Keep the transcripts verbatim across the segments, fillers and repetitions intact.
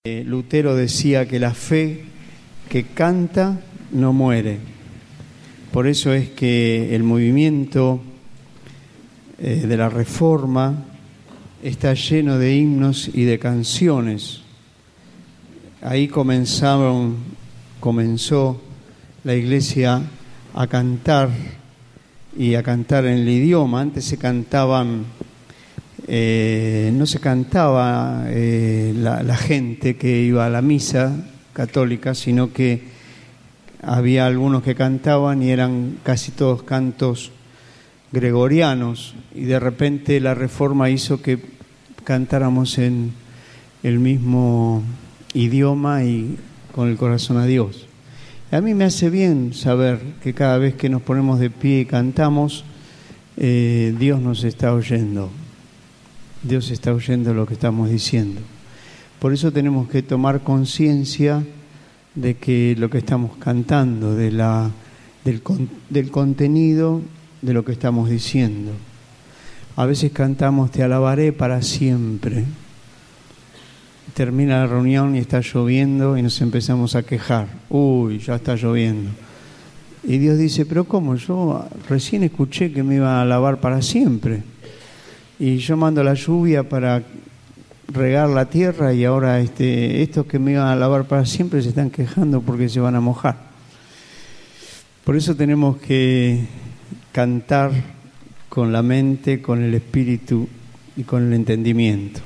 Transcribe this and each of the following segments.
Lutero decía que la fe que canta no muere. Por eso es que el movimiento eh, de la Reforma está lleno de himnos y de canciones. Ahí comenzaron, comenzó la Iglesia a cantar y a cantar en el idioma. Antes se cantaban, eh, no se cantaba eh, la, la gente que iba a la misa católica, sino que había algunos que cantaban y eran casi todos cantos gregorianos, y de repente la Reforma hizo que cantáramos en el mismo idioma y con el corazón a Dios. A mí me hace bien saber que cada vez que nos ponemos de pie y cantamos, eh, Dios nos está oyendo. Dios está oyendo lo que estamos diciendo. Por eso tenemos que tomar conciencia de que lo que estamos cantando, de la, del, del contenido de lo que estamos diciendo. A veces cantamos "Te alabaré para siempre". Termina la reunión y está lloviendo y nos empezamos a quejar. Uy, ya está lloviendo. Y Dios dice, pero ¿cómo? Yo recién escuché que me iba a alabar para siempre. Y yo mando la lluvia para regar la tierra y ahora este, estos que me iban a alabar para siempre se están quejando porque se van a mojar. Por eso tenemos que cantar con la mente, con el espíritu y con el entendimiento.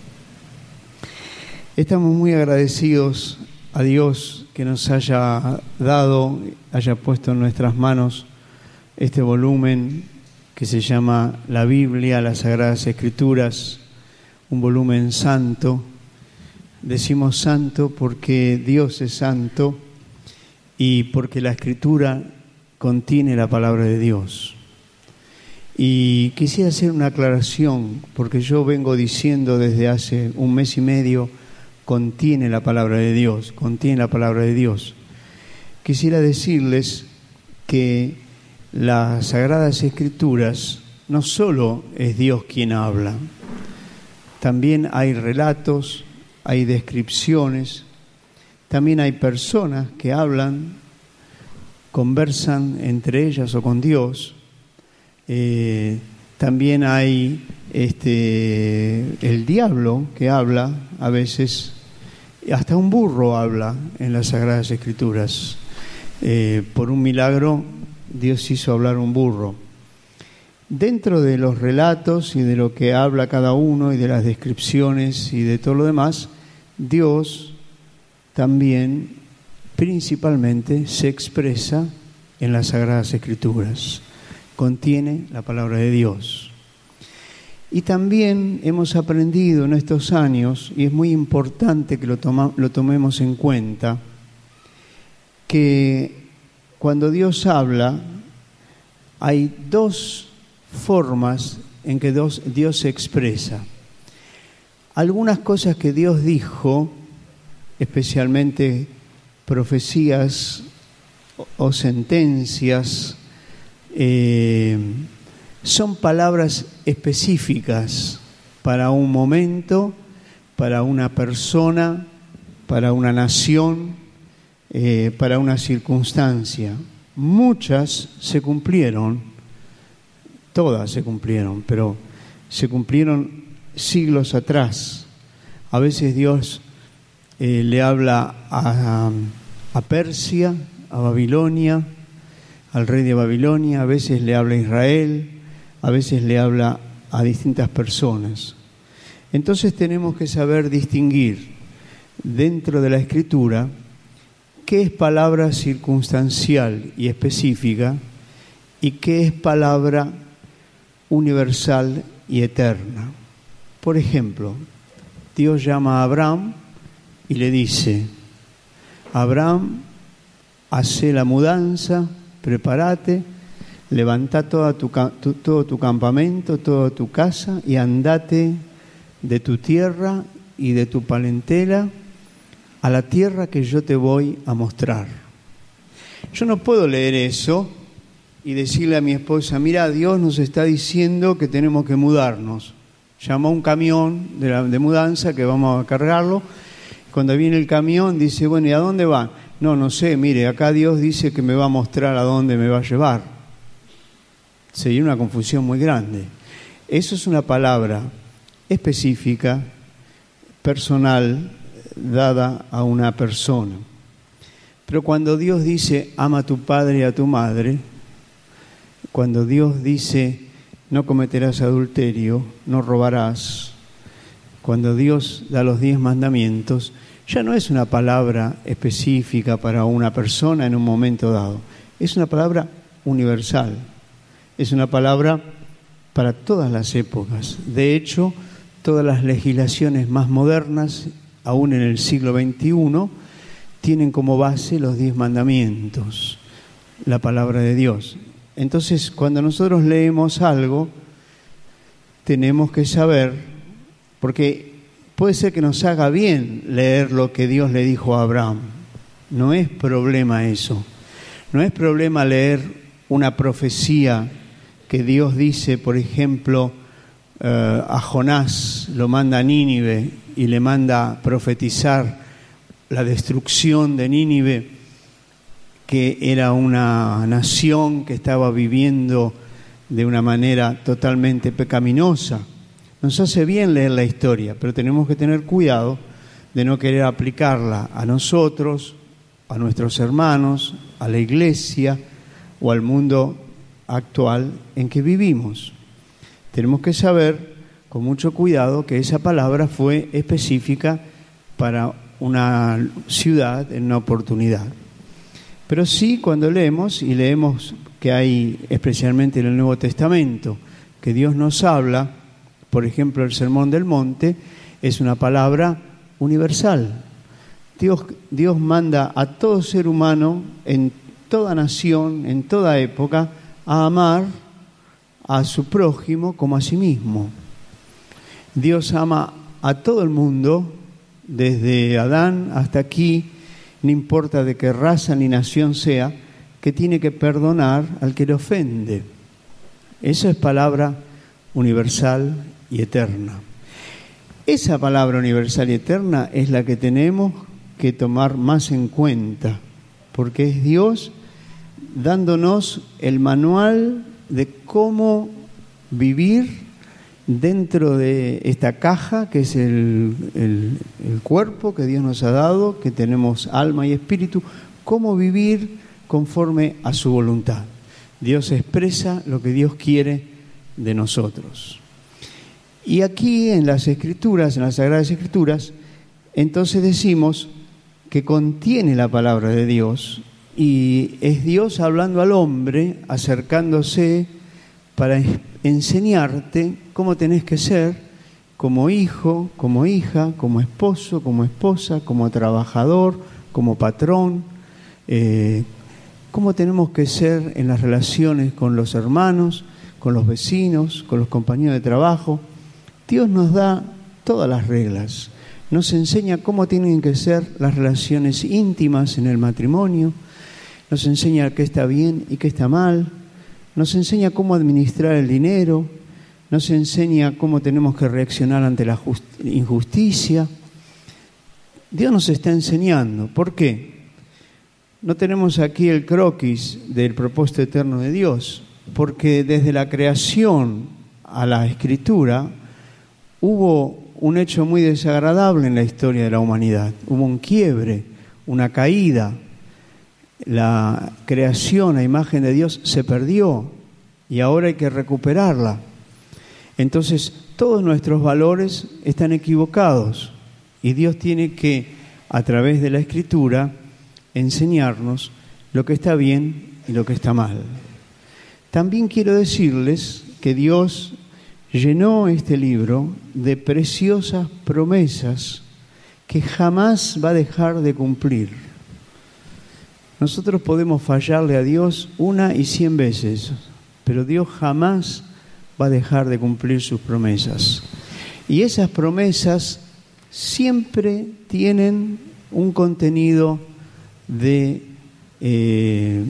Estamos muy agradecidos a Dios que nos haya dado, haya puesto en nuestras manos este volumen que se llama la Biblia, las Sagradas Escrituras, un volumen santo. Decimos santo porque Dios es santo y porque la Escritura contiene la palabra de Dios. Y quisiera hacer una aclaración, porque yo vengo diciendo desde hace un mes y medio, contiene la palabra de Dios, contiene la palabra de Dios. Quisiera decirles que las Sagradas Escrituras no solo es Dios quien habla, también hay relatos, hay descripciones, también hay personas que hablan, conversan entre ellas o con Dios. Eh, también hay este, el diablo que habla a veces, hasta un burro habla en las Sagradas Escrituras. Eh, por un milagro Dios hizo hablar un burro. Dentro de los relatos y de lo que habla cada uno y de las descripciones y de todo lo demás, Dios también principalmente se expresa en las Sagradas Escrituras. Contiene la palabra de Dios. Y también hemos aprendido en estos años, y es muy importante que lo, toma, lo tomemos en cuenta, que cuando Dios habla, hay dos formas en que Dios, Dios se expresa. Algunas cosas que Dios dijo, especialmente profecías o, o sentencias, eh, son palabras específicas para un momento, para una persona, para una nación, eh, para una circunstancia. Muchas se cumplieron, todas se cumplieron, pero se cumplieron siglos atrás. A veces Dios eh, le habla a, a Persia, a Babilonia, al rey de Babilonia, a veces le habla a Israel, a veces le habla a distintas personas. Entonces tenemos que saber distinguir dentro de la Escritura qué es palabra circunstancial y específica y qué es palabra universal y eterna. Por ejemplo, Dios llama a Abraham y le dice: Abraham, hace la mudanza, prepárate, levanta toda tu, tu, todo tu campamento, toda tu casa y andate de tu tierra y de tu parentela a la tierra que yo te voy a mostrar. Yo no puedo leer eso y decirle a mi esposa: mira, Dios nos está diciendo que tenemos que mudarnos. Llamó un camión de, la, de mudanza que vamos a cargarlo Cuando viene el camión dice, bueno, ¿y a dónde va? No, no sé, mire, acá Dios dice que me va a mostrar a dónde me va a llevar. Sería una confusión muy grande. Eso es una palabra específica, personal, dada a una persona. Pero cuando Dios dice, ama a tu padre y a tu madre, cuando Dios dice, no cometerás adulterio, no robarás, cuando Dios da los diez mandamientos, ya no es una palabra específica para una persona en un momento dado. Es una palabra universal. Es una palabra para todas las épocas. De hecho, todas las legislaciones más modernas, aún en el siglo veintiuno, tienen como base los diez mandamientos, la palabra de Dios. Entonces, cuando nosotros leemos algo, tenemos que saber, porque puede ser que nos haga bien leer lo que Dios le dijo a Abraham. No es problema eso. No es problema leer una profecía que Dios dice, por ejemplo, eh, a Jonás lo manda a Nínive y le manda profetizar la destrucción de Nínive, que era una nación que estaba viviendo de una manera totalmente pecaminosa. Nos hace bien leer la historia, pero tenemos que tener cuidado de no querer aplicarla a nosotros, a nuestros hermanos, a la iglesia o al mundo actual en que vivimos. Tenemos que saber con mucho cuidado que esa palabra fue específica para una ciudad en una oportunidad. Pero sí, cuando leemos, y leemos que hay, especialmente en el Nuevo Testamento, que Dios nos habla, por ejemplo, el Sermón del Monte, es una palabra universal. Dios, Dios manda a todo ser humano, en toda nación, en toda época, a amar a su prójimo como a sí mismo. Dios ama a todo el mundo, desde Adán hasta aquí, no importa de qué raza ni nación sea, que tiene que perdonar al que le ofende. Esa es palabra universal y eterna. Esa palabra universal y eterna es la que tenemos que tomar más en cuenta, porque es Dios dándonos el manual de cómo vivir dentro de esta caja que es el, el, el cuerpo que Dios nos ha dado, que tenemos alma y espíritu, cómo vivir conforme a su voluntad. Dios expresa lo que Dios quiere de nosotros. Y aquí en las Escrituras, en las Sagradas Escrituras, entonces decimos que contiene la palabra de Dios y es Dios hablando al hombre, acercándose para enseñarte cómo tenés que ser como hijo, como hija, como esposo, como esposa, como trabajador, como patrón, eh, cómo tenemos que ser en las relaciones con los hermanos, con los vecinos, con los compañeros de trabajo. Dios nos da todas las reglas, nos enseña cómo tienen que ser las relaciones íntimas en el matrimonio, nos enseña qué está bien y qué está mal, nos enseña cómo administrar el dinero, nos enseña cómo tenemos que reaccionar ante la injusticia. Dios nos está enseñando. ¿Por qué? No tenemos aquí el croquis del propósito eterno de Dios, porque desde la creación a la Escritura hubo un hecho muy desagradable en la historia de la humanidad. Hubo un quiebre, una caída. La creación a imagen de Dios se perdió y ahora hay que recuperarla. Entonces, todos nuestros valores están equivocados y Dios tiene que, a través de la Escritura, enseñarnos lo que está bien y lo que está mal. También quiero decirles que Dios llenó este libro de preciosas promesas que jamás va a dejar de cumplir. Nosotros podemos fallarle a Dios una y cien veces, pero Dios jamás va a dejar de cumplir sus promesas. Y esas promesas siempre tienen un contenido de, eh,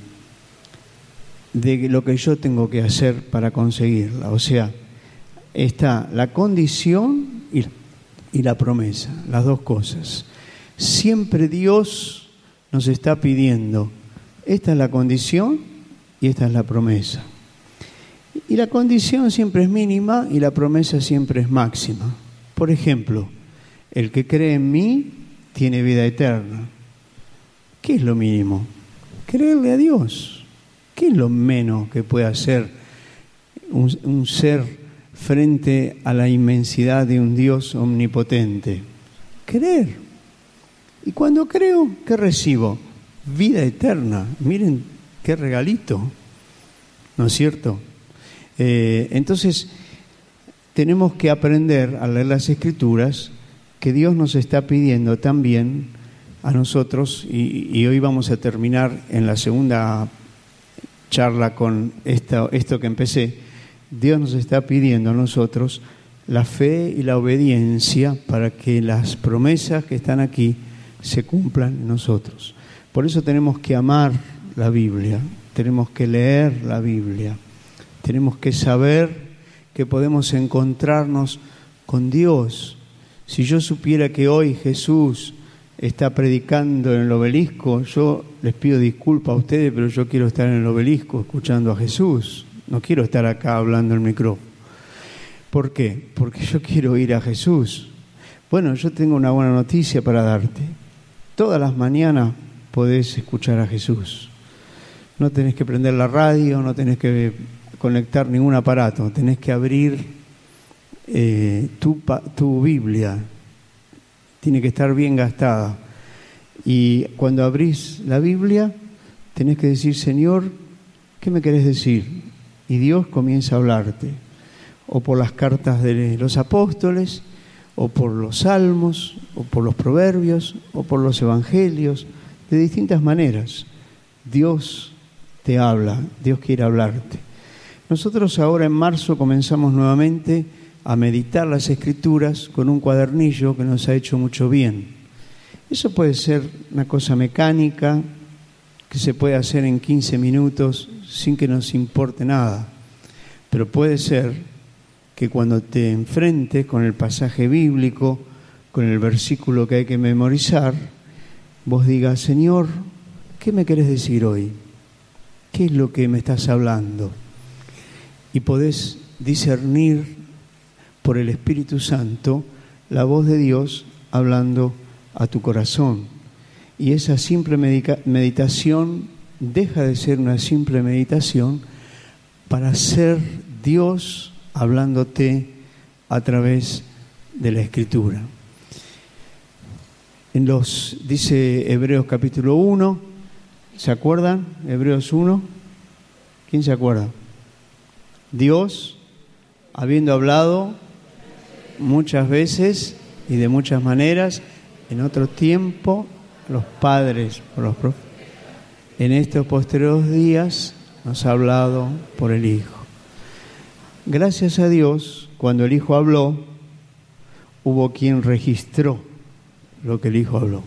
de lo que yo tengo que hacer para conseguirla. O sea, está la condición y, y la promesa, las dos cosas. Siempre Dios nos está pidiendo, esta es la condición y esta es la promesa. Y la condición siempre es mínima y la promesa siempre es máxima. Por ejemplo, el que cree en mí tiene vida eterna. ¿Qué es lo mínimo? Creerle a Dios. ¿Qué es lo menos que puede hacer un, un ser frente a la inmensidad de un Dios omnipotente? Creer. Y cuando creo, ¿qué recibo? Vida eterna. Miren qué regalito, ¿no es cierto? Eh, entonces, tenemos que aprender a leer las Escrituras, que Dios nos está pidiendo también a nosotros, y, y hoy vamos a terminar en la segunda charla con esto, esto que empecé. Dios nos está pidiendo a nosotros la fe y la obediencia para que las promesas que están aquí se cumplan en nosotros. Por eso tenemos que amar la Biblia, tenemos que leer la Biblia, tenemos que saber que podemos encontrarnos con Dios. Si yo supiera que hoy Jesús está predicando en el obelisco, yo les pido disculpas a ustedes, pero yo quiero estar en el obelisco escuchando a Jesús. No quiero estar acá hablando en el micrófono. ¿Por qué? Porque yo quiero ir a Jesús. Bueno, yo tengo una buena noticia para darte. Todas las mañanas podés escuchar a Jesús. No tenés que prender la radio, no tenés que conectar ningún aparato, tenés que abrir eh, tu, tu Biblia. Tiene que estar bien gastada. Y cuando abrís la Biblia, tenés que decir, Señor, ¿qué me querés decir? Y Dios comienza a hablarte. O por las cartas de los apóstoles, o por los salmos, o por los proverbios, o por los evangelios, de distintas maneras. Dios te habla, Dios quiere hablarte. Nosotros ahora en marzo comenzamos nuevamente a meditar las Escrituras con un cuadernillo que nos ha hecho mucho bien. Eso puede ser una cosa mecánica que se puede hacer en quince minutos sin que nos importe nada, pero puede ser que cuando te enfrentes con el pasaje bíblico, con el versículo que hay que memorizar, vos digas, Señor, ¿qué me querés decir hoy? ¿Qué es lo que me estás hablando? Y podés discernir por el Espíritu Santo la voz de Dios hablando a tu corazón. Y esa simple medica- meditación deja de ser una simple meditación para ser Dios hablándote a través de la Escritura. En los, dice Hebreos capítulo uno, ¿se acuerdan? Hebreos uno, ¿quién se acuerda? Dios, habiendo hablado muchas veces y de muchas maneras, en otro tiempo, los padres, por los profetas, en estos posteriores días nos ha hablado por el Hijo. Gracias a Dios, cuando el Hijo habló, hubo quien registró lo que el Hijo habló.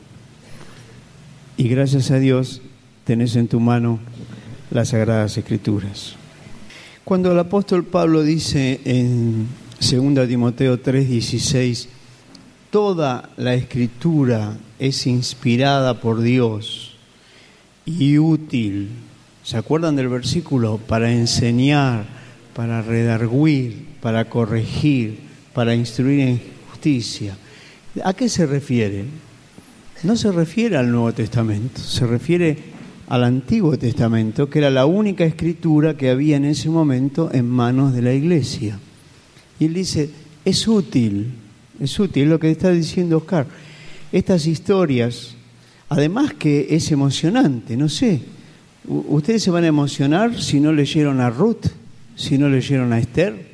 Y gracias a Dios, tenés en tu mano las Sagradas Escrituras. Cuando el apóstol Pablo dice en segunda Timoteo tres dieciséis, toda la Escritura es inspirada por Dios y útil, ¿se acuerdan del versículo? Para enseñar, para redarguir, para corregir, para instruir en justicia. ¿A qué se refiere? No se refiere al Nuevo Testamento, se refiere al Antiguo Testamento, que era la única escritura que había en ese momento en manos de la iglesia. Y él dice, es útil, es útil, es lo que está diciendo Oscar. Estas historias, además que es emocionante, no sé, ustedes se van a emocionar si no leyeron a Ruth, si no leyeron a Esther.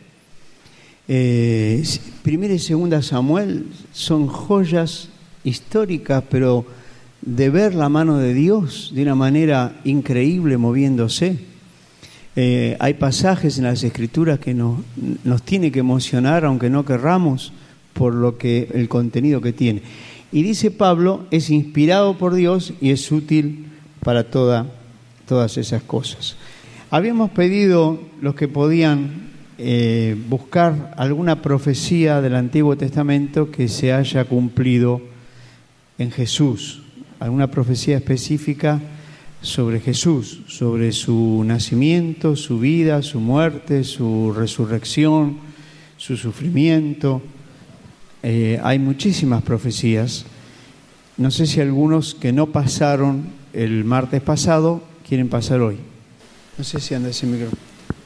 Eh, primera y segunda Samuel son joyas históricas, pero de ver la mano de Dios de una manera increíble moviéndose. Eh, hay pasajes en las Escrituras que nos, nos tiene que emocionar, aunque no querramos, por lo que el contenido que tiene. Y dice Pablo, es inspirado por Dios y es útil para toda, todas esas cosas. Habíamos pedido los que podían eh, buscar alguna profecía del Antiguo Testamento que se haya cumplido en Jesús, alguna profecía específica sobre Jesús, sobre su nacimiento, su vida, su muerte, su resurrección, su sufrimiento. Eh, hay muchísimas profecías. No sé si algunos que no pasaron el martes pasado quieren pasar hoy. No sé si anda ese micrófono.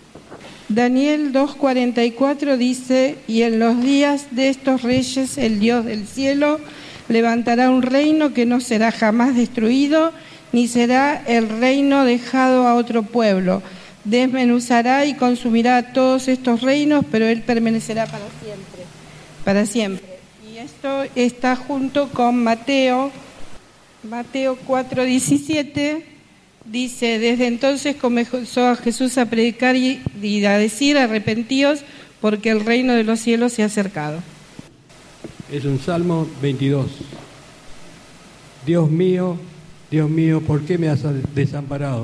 Daniel dos cuarenta y cuatro dice: y en los días de estos reyes el Dios del cielo levantará un reino que no será jamás destruido, ni será el reino dejado a otro pueblo. Desmenuzará y consumirá todos estos reinos, pero él permanecerá para siempre. Para siempre. Y esto está junto con Mateo, Mateo cuatro diecisiete. Dice: desde entonces comenzó a Jesús a predicar y, y a decir: arrepentíos, porque el reino de los cielos se ha acercado. Es un Salmo veintidós. Dios mío, Dios mío, ¿por qué me has desamparado?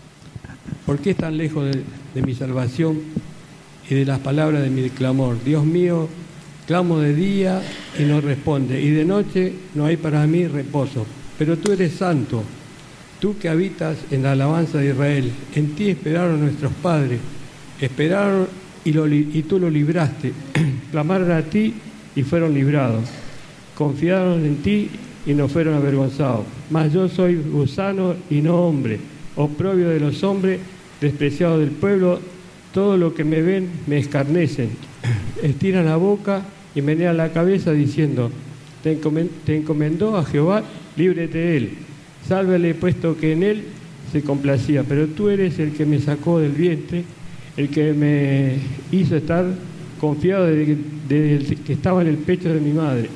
¿Por qué estás lejos de, de mi salvación y de las palabras de mi clamor? Dios mío, clamo de día y no responde, y de noche no hay para mí reposo. Pero tú eres santo, tú que habitas en la alabanza de Israel. En ti esperaron nuestros padres, esperaron y, lo, y tú lo libraste. Clamaron a ti y fueron librados. Confiaron en ti y no fueron avergonzados. Mas yo soy gusano y no hombre, oprobio de los hombres, despreciado del pueblo. Todo lo que me ven me escarnecen. Estiran la boca y menean la cabeza diciendo: te encomendó a Jehová, líbrete de él. Sálvele, puesto que en él se complacía. Pero tú eres el que me sacó del vientre, el que me hizo estar confiado desde, desde que estaba en el pecho de mi madre.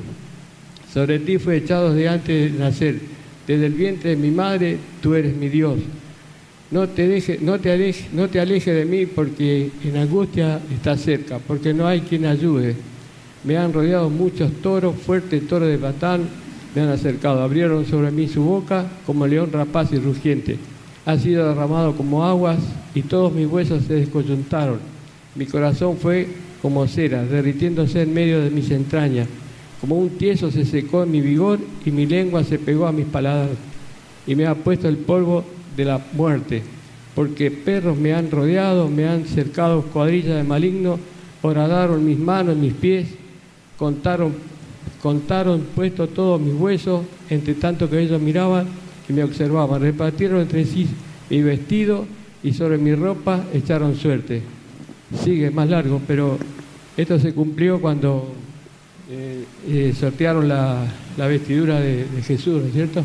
Sobre ti fue echado de antes de nacer. Desde el vientre de mi madre, tú eres mi Dios. No te deje, no te aleje, no te aleje de mí, porque en angustia está cerca, porque no hay quien ayude. Me han rodeado muchos toros, fuertes toros de Batán, me han acercado, abrieron sobre mí su boca como león rapaz y rugiente. Ha sido derramado como aguas y todos mis huesos se descoyuntaron. Mi corazón fue como cera, derritiéndose en medio de mis entrañas. Como un tieso se secó en mi vigor y mi lengua se pegó a mis paladares. Y me ha puesto el polvo de la muerte, porque perros me han rodeado, me han cercado cuadrillas de malignos, horadaron mis manos y mis pies, contaron, contaron puesto todos mis huesos, entre tanto que ellos miraban y me observaban. Repartieron entre sí mi vestido y sobre mi ropa echaron suerte. Sigue más largo, pero esto se cumplió cuando eh, eh, sortearon la, la vestidura de, de Jesús, ¿no es cierto?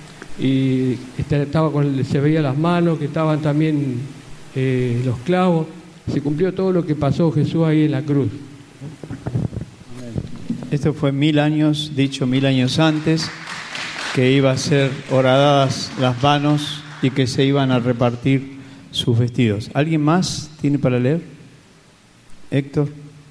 Y estaba con, se veía las manos, que estaban también eh, los clavos. Se cumplió todo lo que pasó Jesús ahí en la cruz. Esto fue mil años, dicho mil años antes, que iba a ser horadadas las manos y que se iban a repartir sus vestidos. ¿Alguien más tiene para leer? Héctor.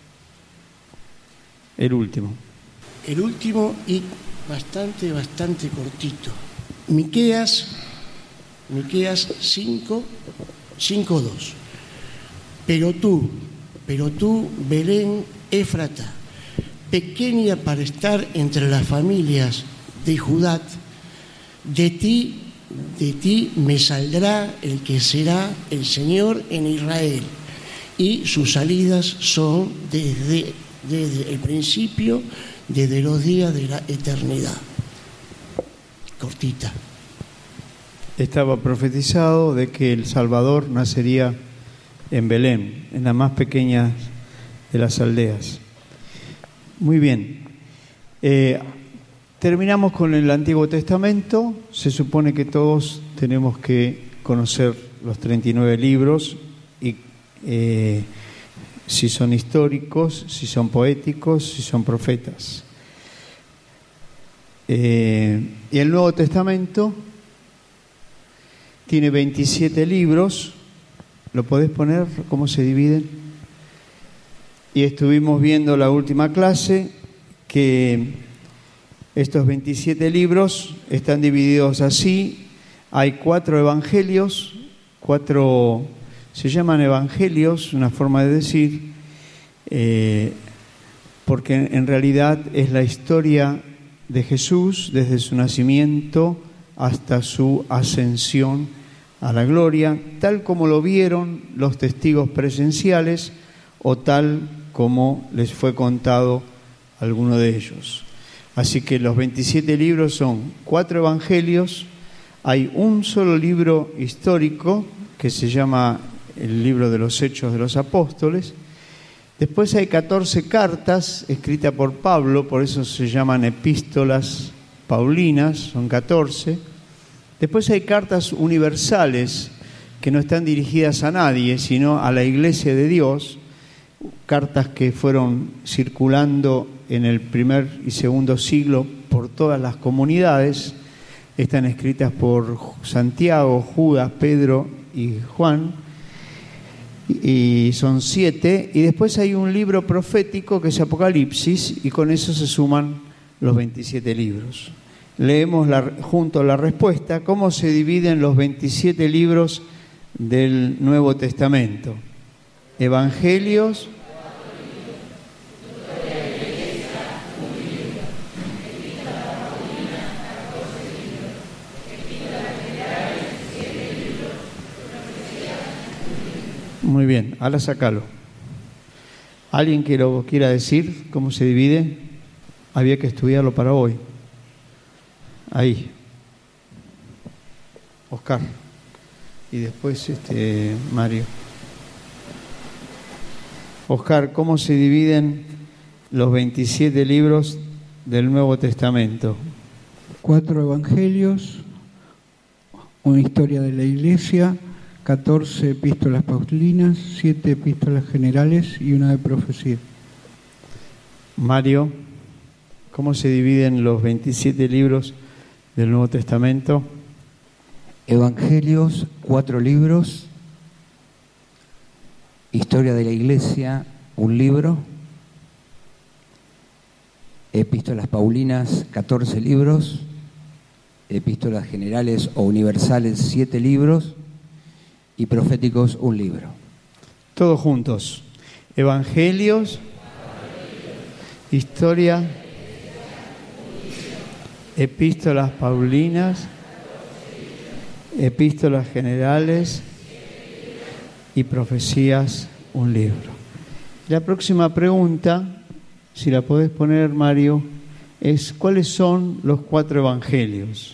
El último. El último y bastante, bastante cortito. Miqueas, Miqueas cinco, cinco dos. Pero tú, pero tú, Belén Éfrata, pequeña para estar entre las familias de Judá, de ti, de ti me saldrá el que será el Señor en Israel, y sus salidas son desde, desde el principio, desde los días de la eternidad. Cortita. Estaba profetizado de que el Salvador nacería en Belén, en la más pequeña de las aldeas. Muy bien. Eh, terminamos con el Antiguo Testamento. Se supone que todos tenemos que conocer los treinta y nueve libros, y eh, si son históricos, si son poéticos, si son profetas. Eh, y el Nuevo Testamento tiene veintisiete libros. ¿Lo podés poner? ¿Cómo se dividen? Y estuvimos viendo la última clase que estos veintisiete libros están divididos así. Hay cuatro evangelios, cuatro se llaman evangelios, una forma de decir, eh, porque en realidad es la historia de Jesús desde su nacimiento hasta su ascensión a la gloria, tal como lo vieron los testigos presenciales o tal como les fue contado a alguno de ellos. Así que los veintisiete libros son cuatro evangelios, hay un solo libro histórico que se llama el libro de los Hechos de los Apóstoles. Después hay catorce cartas escritas por Pablo, por eso se llaman epístolas paulinas, son catorce. Después hay cartas universales que no están dirigidas a nadie, sino a la Iglesia de Dios, cartas que fueron circulando en el primer y segundo siglo por todas las comunidades. Están escritas por Santiago, Judas, Pedro y Juan, y son siete. Y después hay un libro profético que es Apocalipsis, y con eso se suman los veintisiete libros. Leemos la, junto la respuesta, cómo se dividen los veintisiete libros del Nuevo Testamento. Evangelios, muy bien, ahora sacalo. ¿Alguien que lo quiera decir? ¿Cómo se divide? Había que estudiarlo para hoy. Ahí. Oscar. Y después este Mario. Oscar, ¿cómo se dividen los veintisiete libros del Nuevo Testamento? Cuatro evangelios, una historia de la Iglesia, catorce epístolas paulinas, siete epístolas generales y una de profecía. Mario, ¿cómo se dividen los veintisiete libros del Nuevo Testamento? Evangelios, cuatro libros, historia de la Iglesia, un libro, epístolas paulinas, catorce libros, epístolas generales o universales, siete libros, y proféticos, un libro. Todos juntos. Evangelios, historia, epístolas paulinas, epístolas generales y profecías, un libro. La próxima pregunta, si la podés poner, Mario, es ¿cuáles son los cuatro evangelios?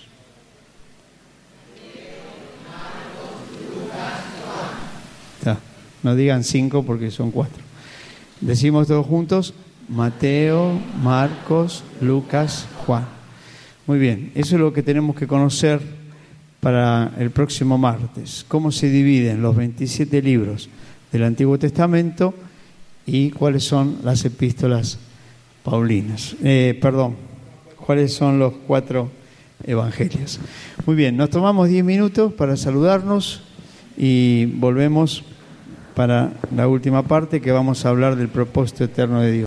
No digan cinco porque son cuatro. Decimos todos juntos: Mateo, Marcos, Lucas, Juan. Muy bien, eso es lo que tenemos que conocer para el próximo martes. Cómo se dividen los veintisiete libros del Antiguo Testamento y cuáles son las epístolas paulinas. Eh, perdón, cuáles son los cuatro evangelios. Muy bien, nos tomamos diez minutos para saludarnos y volvemos para la última parte, que vamos a hablar del propósito eterno de Dios.